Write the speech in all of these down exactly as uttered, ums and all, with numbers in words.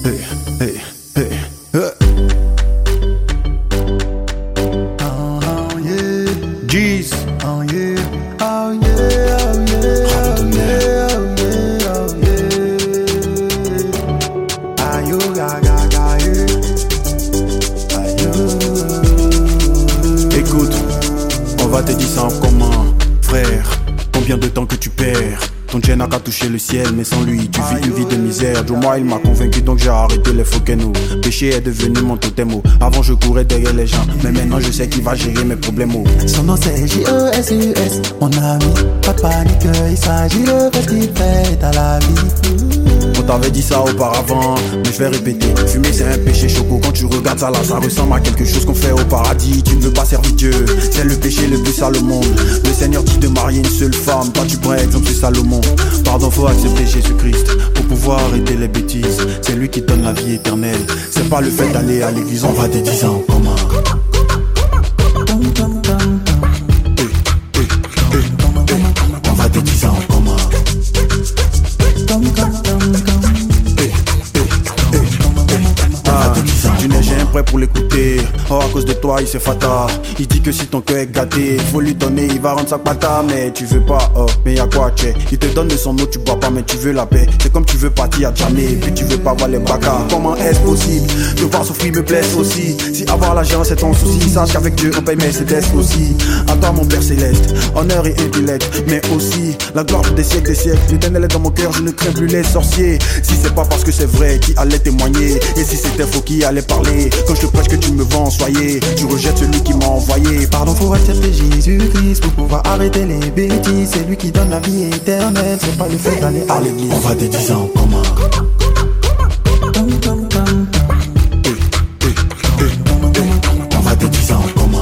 hey, hey, hey, hey. Oh, oh yeah, Jeez. oh yeah, oh yeah, oh yeah, oh yeah, oh yeah, oh yeah. Aïe, oh, ga, ga, ga, yeah. Aïe, oh. Écoute, on va te dire ça en commun, frère. Combien de temps que tu perds? Ton Dieu n'a qu'à toucher le ciel, mais sans lui, tu vis une vie de misère. Du moins, il m'a convaincu, donc j'ai arrêté les faux canaux. Péché est devenu mon totem. Avant, je courais derrière les gens, mais maintenant, je sais qu'il va gérer mes problèmes. Son nom c'est J E S U S, mon ami. Pas de panique, il s'agit de petit fait à la vie. On t'avait dit ça auparavant, mais je vais répéter. Fumer c'est un péché choco, quand tu regardes ça là, ça ressemble à quelque chose qu'on fait au paradis. Tu ne veux pas servir Dieu, c'est le péché le plus sale au monde. Le Seigneur dit de marier une seule femme, toi tu prends exemple sur Salomon. Pardon, faut accepter Jésus-Christ pour pouvoir arrêter les bêtises. C'est lui qui donne la vie éternelle, c'est pas le fait d'aller à l'église. On va te dire ça en commun. On va te dire ça en commun. Tu n'es jamais prêt pour l'écouter. Oh, à cause de toi, il s'est fatal. Il dit que si ton cœur est gâté, faut lui donner, il va rendre sa pata. Mais tu veux pas, oh, mais y'a quoi, tché? Il te donne de son eau, tu bois pas, mais tu veux la paix. C'est comme tu veux partir à jamais, puis tu veux pas voir les bacas. Comment est-ce possible? De voir souffrir me blesse aussi. Si avoir l'argent c'est ton souci, sache qu'avec Dieu on paye mes célestes aussi. À toi mon Père céleste, honneur et intellect, mais aussi la gloire des siècles des siècles. L'éternel est dans mon cœur, je ne crains plus les sorciers. Si c'est pas parce que c'est vrai, qui allait témoigner? Et si c'était faux, qui allait parler? Quand je te prêche que tu me vends, soyez, tu rejettes celui qui m'a envoyé. Pardon, faut accepter Jésus-Christ pour pouvoir arrêter les bêtises. C'est lui qui donne la vie éternelle, c'est pas le fait d'aller à l'église. On va te dire ça en commun. On va te dire ça en commun.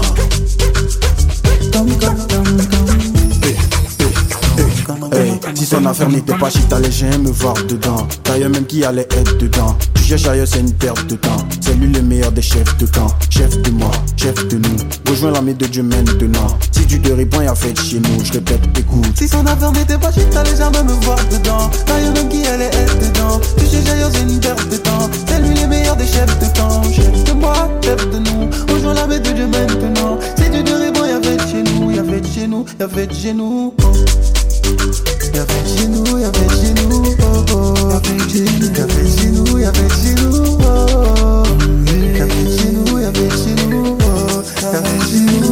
Hey, si son affaire n'était pas chic, t'allais jamais me voir dedans. D'ailleurs même qui allait être dedans. Tu cherches ailleurs, c'est une perte de temps. C'est lui le meilleur des chefs de camp. Chef de moi, chef de nous. Rejoins l'armée de Dieu maintenant. Si tu te réponds, y'a fait chez nous. Je répète, écoute. Si son affaire n'était pas chic, t'allais jamais me voir dedans. D'ailleurs même qui allait être dedans. Tu cherches ailleurs, c'est une perte de temps. C'est lui le meilleur des chefs de camp. Chef de moi, chef de nous. Rejoins l'armée de Dieu maintenant. Si tu te réponds, y'a fait chez nous. Y'a fait chez nous, y'a fait chez nous. Y'a fait chez nous, y'a fait chez nous, oh oh. Y'a fait chez nous, y'a fait chez nous, y'a fait chez nous, oh oh. Y'a fait chez nous, y'a fait chez nous, oh. Y'a fait chez nous.